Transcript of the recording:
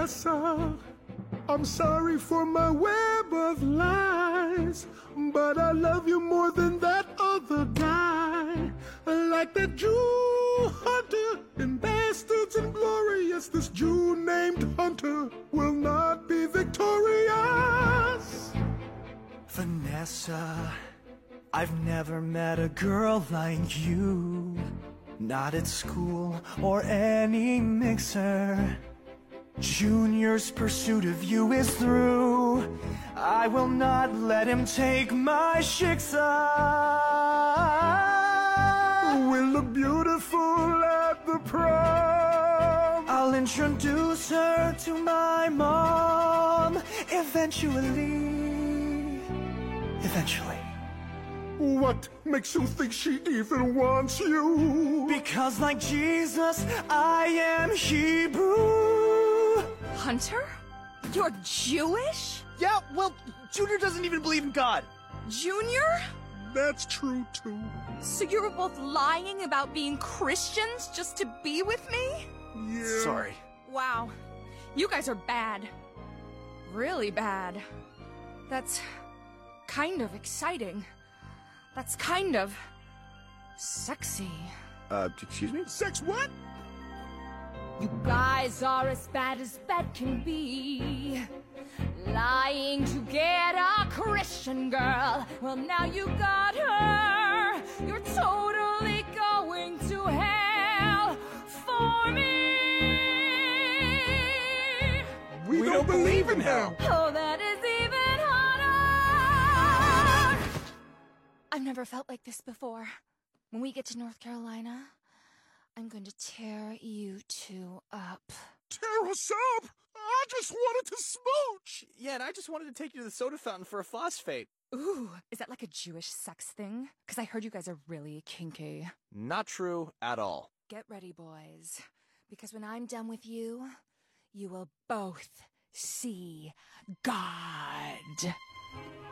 Vanessa, I'm sorry for my web of lies, but I love you more than that other guy. Like that Jew hunter in Bastards and Glorious, this Jew named Hunter will not be victorious. Vanessa, I've never met a girl like you. Not at school or any mixer. Junior's pursuit of you is through. I will not let him take my shiksa. We'll look beautiful at the prom. I'll introduce her to my mom. Eventually. What makes you think she even wants you? Because like Jesus, I am Hebrew. Hunter? You're Jewish? Yeah, well, Junior doesn't even believe in God. Junior? That's true, too. So you were both lying about being Christians just to be with me? Yeah. Sorry. Wow. You guys are bad. Really bad. That's kind of exciting. That's kind of sexy. Excuse me? Sex what? You guys are as bad can be. Lying to get a Christian girl. Well, now you got her. You're totally going to hell for me. We don't believe in hell. Oh, that is even harder. I've never felt like this before. When we get to North Carolina, I'm going to tear you two up. Tear us up? I just wanted to smooch. Yeah, and I just wanted to take you to the soda fountain for a phosphate. Ooh, is that like a Jewish sex thing? Because I heard you guys are really kinky. Not true at all. Get ready, boys. Because when I'm done with you, you will both see God.